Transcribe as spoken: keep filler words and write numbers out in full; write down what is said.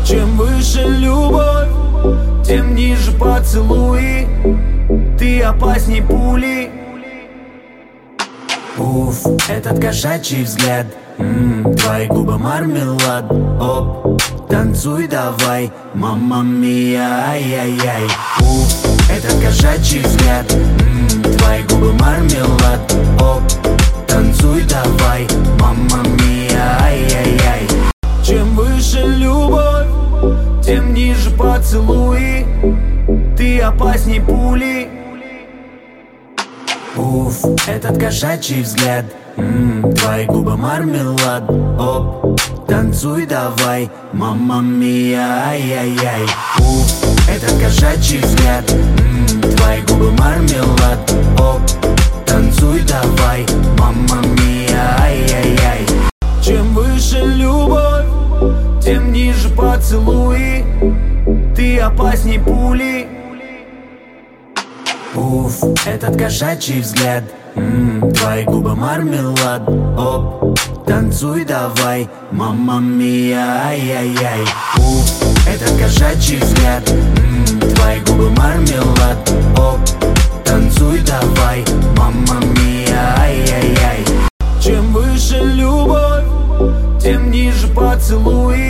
Чем выше любовь, тем ниже поцелуи. Ты опасней пули. Уф, этот кошачий взгляд, м-м, твои губы мармелад. Оп, танцуй давай, мамма мия, ай-яй-яй. Уф, этот кошачий взгляд, м-м, твои губы мармелад. Оп, танцуй давай, мамма мия, ай-яй-яй. Чем выше любовь, тем ниже поцелуи. Ты опасней пули. Уф, этот кошачий взгляд, м-м, твои губы мармелад. Оп, танцуй давай, мамма мия, ай-яй-яй. Уф, этот кошачий взгляд, м-м, твои губы мармелад. Оп, танцуй давай, мамма мия, ай-яй-яй. Чем выше любовь, тем ниже поцелуи. Ты опасней пули. Уф, этот кошачий взгляд, м-м, твои губы мармелад. Оп, танцуй давай, мамма мия, ай-яй-яй. Уф, этот кошачий взгляд, м-м, твои губы мармелад. Оп, танцуй давай, мамма мия, ай-яй-яй. Чем выше любовь, тем ниже поцелуи.